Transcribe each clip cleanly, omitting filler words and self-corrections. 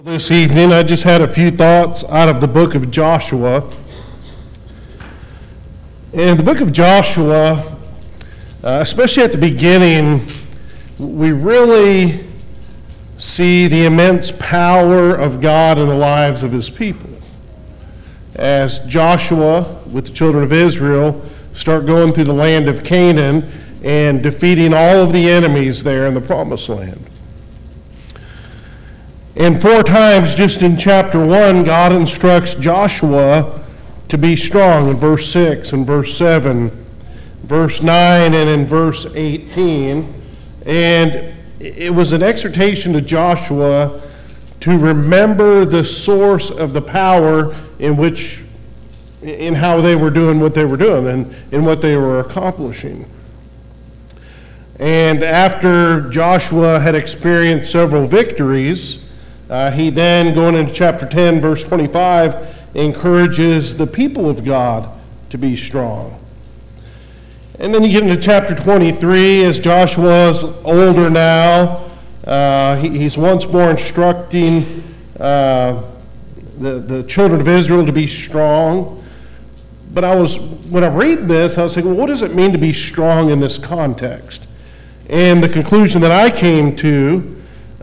This evening, I just had a few thoughts out of the book of Joshua. In the book of Joshua, especially at the beginning, we really see the immense power of God in the lives of his people. As Joshua, with the children of Israel, start going through the land of Canaan and defeating all of the enemies there in the promised land. And 4 times just in chapter 1, God instructs Joshua to be strong in verse 6 and verse 7, verse 9 and in verse 18. And it was an exhortation to Joshua to remember the source of the power in how they were doing what they were doing and in what they were accomplishing. And after Joshua had experienced several victories, he then, going into chapter 10, verse 25, encourages the people of God to be strong. And then you get into chapter 23, as Joshua's older now, he's once more instructing the children of Israel to be strong. But when I read this, I was thinking, well, what does it mean to be strong in this context? And the conclusion that I came to,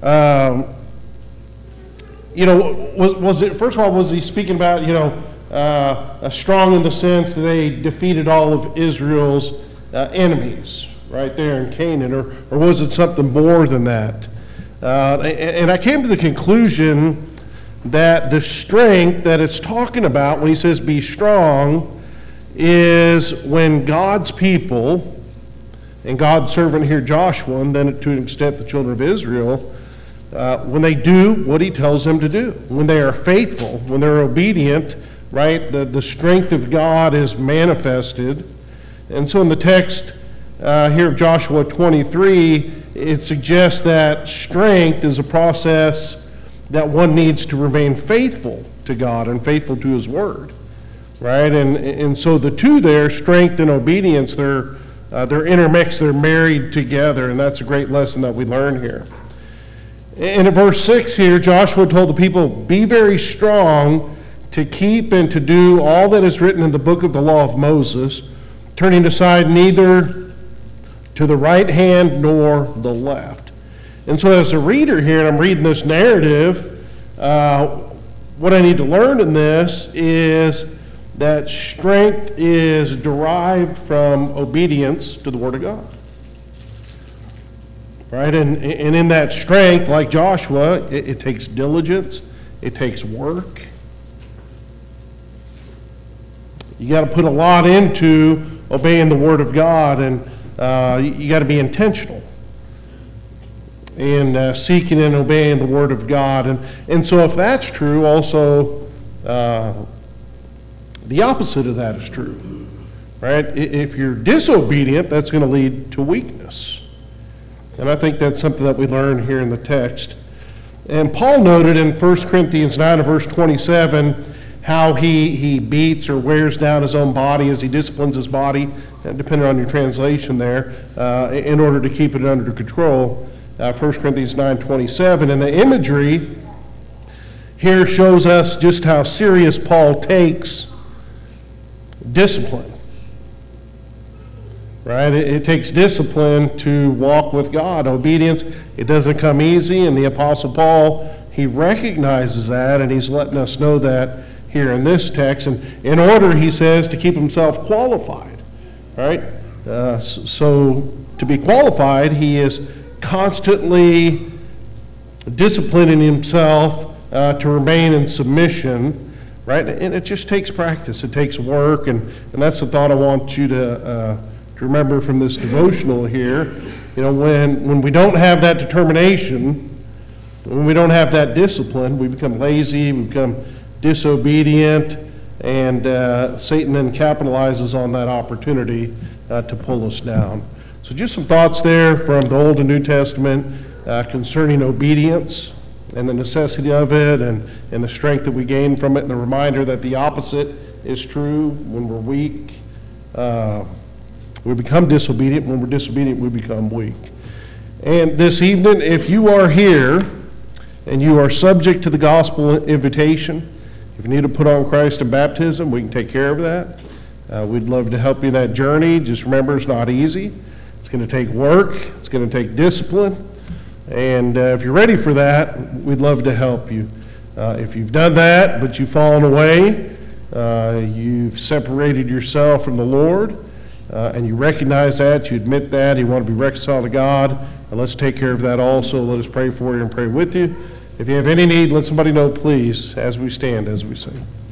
was it, first of all, was he speaking about, strong in the sense that they defeated all of Israel's enemies right there in Canaan, or was it something more than that? And I came to the conclusion that the strength that it's talking about when he says be strong is when God's people, and God's servant here, Joshua, and then to an extent the children of Israel, when they do what he tells them to do, when they are faithful, when they're obedient, right, the strength of God is manifested. And so in the text here of Joshua 23, it suggests that strength is a process that one needs to remain faithful to God and faithful to his word, right? And so the two there, strength and obedience, they're intermixed, they're married together, and that's a great lesson that we learn here. And in verse 6 here, Joshua told the people, be very strong to keep and to do all that is written in the book of the law of Moses, turning aside neither to the right hand nor the left. And so as a reader here, and I'm reading this narrative, what I need to learn in this is that strength is derived from obedience to the Word of God. Right, and in that strength, like Joshua, it takes diligence, it takes work. You got to put a lot into obeying the Word of God, and you got to be intentional in seeking and obeying the Word of God. And so if that's true, also the opposite of that is true. Right? If you're disobedient, that's going to lead to weakness. And I think that's something that we learn here in the text. And Paul noted in 1 Corinthians 9 and verse 27 how he beats or wears down his own body as he disciplines his body, depending on your translation there, in order to keep it under control. 1 Corinthians 9:27. And the imagery here shows us just how serious Paul takes discipline. Right? It takes discipline to walk with God. Obedience, it doesn't come easy, and the Apostle Paul, he recognizes that, and he's letting us know that here in this text. And in order, he says, to keep himself qualified. Right? So to be qualified, he is constantly disciplining himself to remain in submission. Right? And it just takes practice. It takes work, and that's the thought I want you to remember from this devotional here. When we don't have that determination, when we don't have that discipline, we become lazy, we become disobedient, and Satan then capitalizes on that opportunity to pull us down. So just some thoughts there from the Old and New Testament concerning obedience and the necessity of it, and the strength that we gain from it, and the reminder that the opposite is true. When we're weak, we become disobedient. When we're disobedient, we become weak. And this evening, if you are here and you are subject to the gospel invitation, if you need to put on Christ in baptism, we can take care of that. We'd love to help you in that journey. Just remember, it's not easy. It's going to take work. It's going to take discipline. And if you're ready for that, we'd love to help you. If you've done that, but you've fallen away, you've separated yourself from the Lord, and you recognize that, you admit that, you want to be reconciled to God, and let's take care of that also. Let us pray for you and pray with you. If you have any need, let somebody know, please, as we stand, as we sing.